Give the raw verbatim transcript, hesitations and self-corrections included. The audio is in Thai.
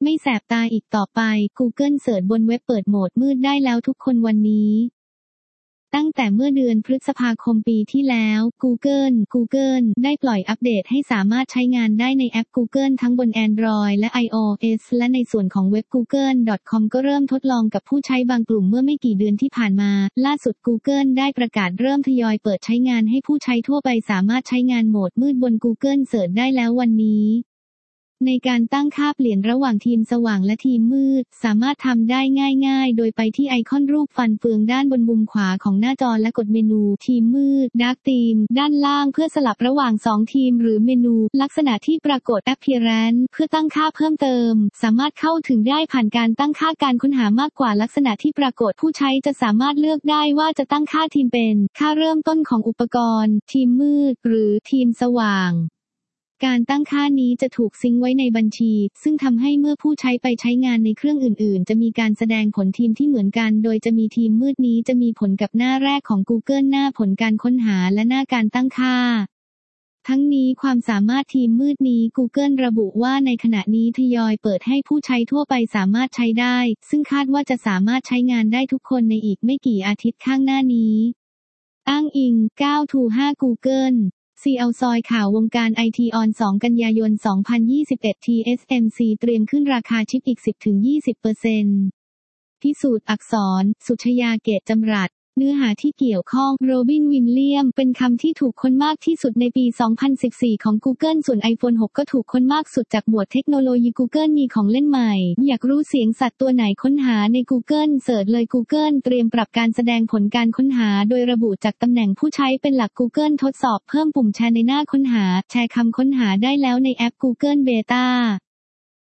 ไม่แสบตาอีกต่อไป Google เสิร์ชบนเว็บเปิดโหมดมืดได้แล้วทุกคนวันนี้ตั้งแต่เมื่อเดือนพฤษภาคมปีที่แล้ว Google Google ได้ปล่อยอัปเดตให้สามารถใช้งานได้ในแอป Google ทั้งบน Android และ iOS และในส่วนของเว็บ กูเกิล ดอท คอม ก็เริ่มทดลองกับผู้ใช้บางกลุ่มเมื่อไม่กี่เดือนที่ผ่านมาล่าสุด Google ได้ประกาศเริ่มทยอยเปิดใช้งานให้ผู้ใช้ทั่วไปสามารถใช้งานโหมดมืดบน Google Search ได้แล้ววันนี้ในการตั้งค่าเปลี่ยนระหว่างทีมสว่างและทีมมืดสามารถทำได้ง่ายๆโดยไปที่ไอคอนรูปฟันเฟืองด้านบนมุมขวาของหน้าจอและกดเมนูทีมมืด Dark Theme ด้านล่างเพื่อสลับระหว่างสองทีมหรือเมนูลักษณะที่ปรากฏ Appearance เพื่อตั้งค่าเพิ่มเติมสามารถเข้าถึงได้ผ่านการตั้งค่าการค้นหามากกว่าลักษณะที่ปรากฏผู้ใช้จะสามารถเลือกได้ว่าจะตั้งค่าทีมเป็นค่าเริ่มต้นของอุปกรณ์ทีมมืดหรือทีมสว่างการตั้งค่านี้จะถูกซิงค์ไว้ในบัญชีซึ่งทำให้เมื่อผู้ใช้ไปใช้งานในเครื่องอื่นๆจะมีการแสดงผลทีมที่เหมือนกันโดยจะมีทีมมืดนี้จะมีผลกับหน้าแรกของ Google หน้าผลการค้นหาและหน้าการตั้งค่าทั้งนี้ความสามารถทีมมืดนี้ Google ระบุว่าในขณะนี้ทยอยเปิดให้ผู้ใช้ทั่วไปสามารถใช้ได้ซึ่งคาดว่าจะสามารถใช้งานได้ทุกคนในอีกไม่กี่อาทิตย์ข้างหน้านี้อ้างอิง เก้า ทู ห้า Googleซี แอล ซอยข่าววงการไอทีออน สอง กันยายน สองพันยี่สิบเอ็ด ที เอส เอ็ม ซี เตรียมขึ้นราคาชิปอีก สิบถึงยี่สิบเปอร์เซ็นต์ พิสูจน์อักษร สุชยาเกตจำรัดเนื้อหาที่เกี่ยวข้องโรบิน วิลเลียมเป็นคำที่ถูกค้นมากที่สุดในปี สองพันสิบสี่ ของ Google ส่วน iPhone หก ก็ถูกค้นมากสุดจากหมวดเทคโนโลยี Google มีของเล่นใหม่อยากรู้เสียงสัตว์ตัวไหนค้นหาใน Google เสิร์ชเลย Google เตรียมปรับการแสดงผลการค้นหาโดยระบุจากตำแหน่งผู้ใช้เป็นหลัก Google ทดสอบเพิ่มปุ่มแชร์ในหน้าค้นหาแชร์คำค้นหาได้แล้วในแอป Google Beta